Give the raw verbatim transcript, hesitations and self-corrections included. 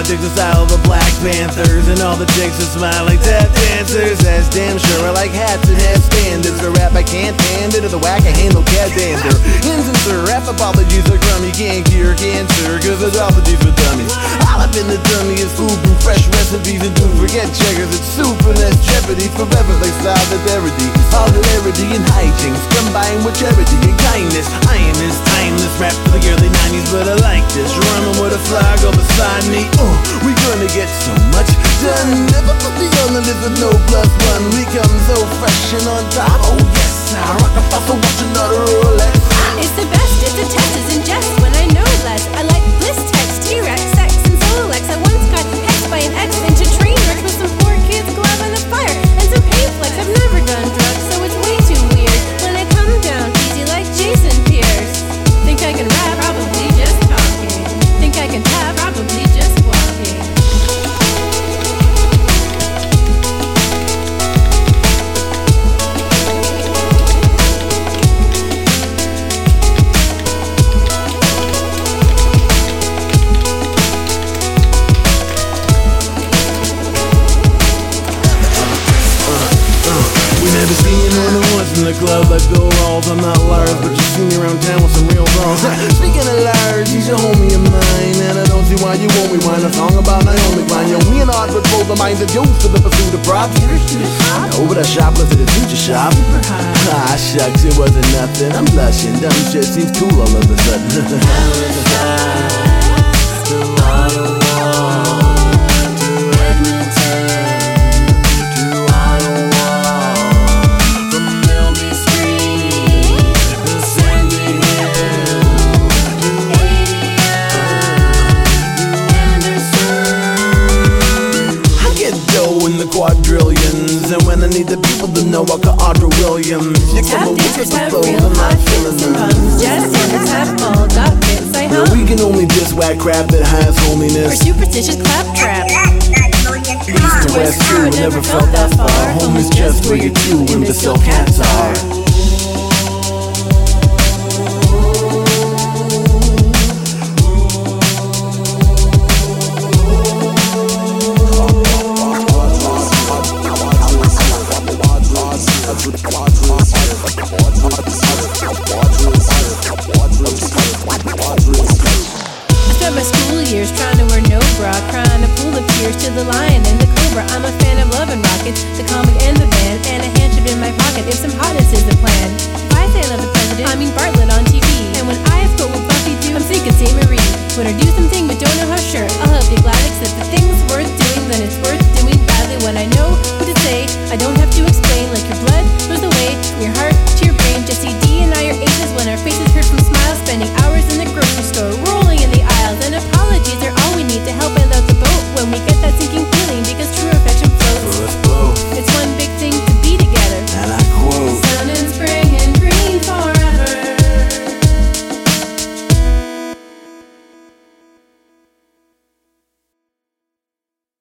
chicks in style of the Black Panthers, and all the chicks that smile like tap dancers. That's damn sure. I like hats and have standards. For rap I can't stand it, or the whack I handle cat dander. Insincere rap apologies are crummy. Can't cure cancer, cause it's apologies for dummies. All up in the dummy is food from fresh recipes, and don't forget checkers, it's soup and that's jeopardy. Forever like solidarity, popularity and hijinks combined with charity and kindness. I am this timeless rap for the early nineties, but I like this. Running with a flag on beside me. Oh, we gonna get so much done. Never put the on the list with no plus one. We come so fresh and on top. Oh yes, I rock a fossil, watch another Rolex. It's the best, it's a test, it's in jest when I know less. I like bliss text, T-Rex, sex, and Solex. I once got hexed by an ex into train wreck with some poor kids glove in the fire and some pain flex. I've never done drugs, so it's way too weird when I come down easy like Jason Pierce. Think I can rap, probably just talking. Think I can tap, probably just walking. Never seen more than once in the club like Bill Rawls. I'm not Lars, but you see me around town with some real balls. Speaking of Lars, he's a homie of mine, and I don't see why you won't rewind a song about Naomi Klein. Yo, me and Art would both the minds of yours for the pursuit of props. No, but I shoplifted at the future shop. Ah, shucks, it wasn't nothing. I'm blushing, dumb shit seems cool all of a sudden. Quadrillions, and when I need the people to know, I call Audra Williams. You Tap dancers have real hot hits and bums. Jazz standards have all got bits I hum. Yeah, we can only diss whack crap that has holiness. Or superstitious claptrap. East to west too, never felt that far. Home is just where you two imbecile cats are.